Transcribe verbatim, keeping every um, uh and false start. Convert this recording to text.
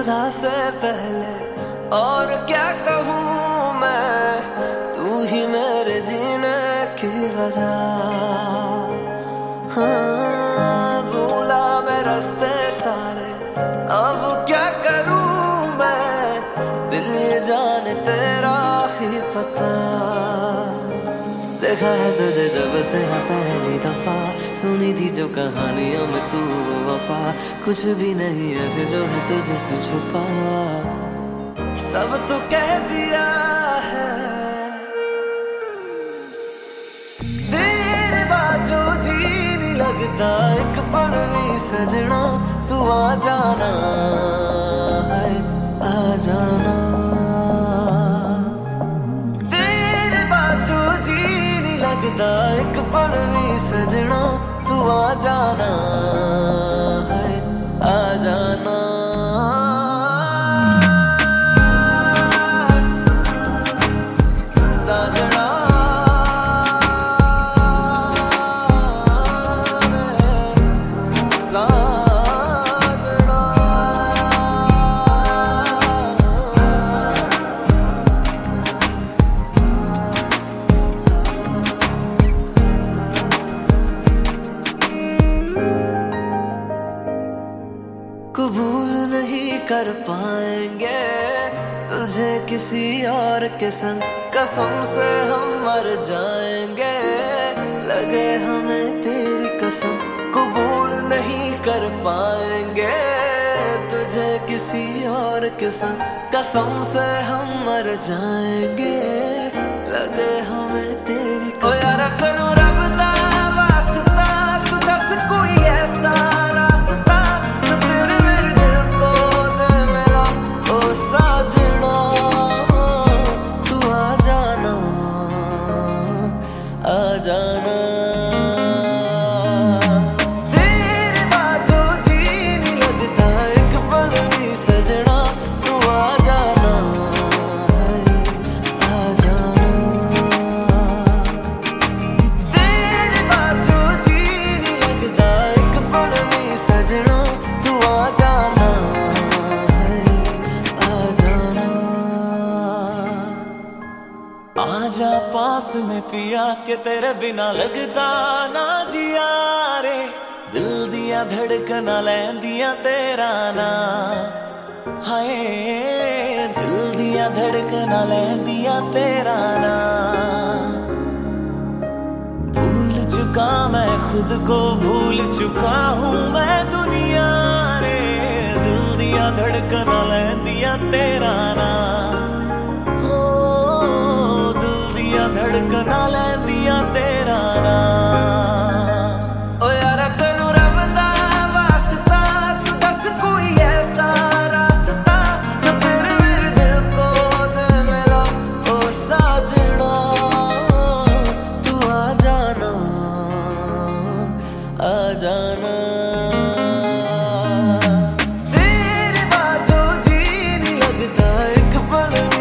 खुदा से पहले और क्या कहूँ मैं, तू ही मेरे जीने की वजह। हाँ, भूला मैं रास्ते सारे, अब क्या करूँ मैं, दिल ये जाने तेरा ही पता। देखा है तुझे जब से हाँ पहली दफा, सुनी थी जो कहानियों में तू वो वफा, कुछ भी नहीं ऐसे जो है तुझसे छुपा, सब तो कह दिया है। तेरे बाद जो जी नहीं लगता एक पल भी सजना, तू आ जाना है, आ जाना। तेरे बाद जो जी नहीं लगता एक पल भी सजना, तू आ जाना है, आ जाना। कबूल नहीं कर पाएंगे तुझे किसी और के संग, कसम से हम मर जाएंगे, लगे हमें तेरी कसम। कबूल नहीं कर पाएंगे तुझे किसी और के संग, कसम से हम मर जाएंगे, लगे हमें तेरी कसम। ओ यार कनो रब दा वास्ता, तू दस कोई ऐसा रास्ता जो तेरे मेरे दिल को दे मेरा, ओ साजना तू आ जाना, आ जाना। तेरे बाद जो जी नहीं लगता एक पल भी सजना, तू आ जाना है, आ जाना। तेरे बाद जो जी नहीं लगता एक पल भी सजना, तू आ जाना है, आ जाना। आजा पास में पिया के तेरे बिना लगता ना जिया रे, दिल दिया धड़कना लैंदिया तेरा ना, हाय दिल दिया धड़कना लैंदिया तेरा ना। भूल चुका मैं खुद को, भूल चुका हूँ मैं दुनिया रे, दिल दिया धड़कना लैंदिया तेरा ना, धड़कना लैंदिया तेरा ना। ओ यार तैनू रब दा वास्ता, तू दस कोई ऐसा रास्ता जो तेरे मेरे दिल को दे मेरा, ओ साजना तू आ जाना, आ जाना। तेरे बाद जो जी नहीं लगता एक पल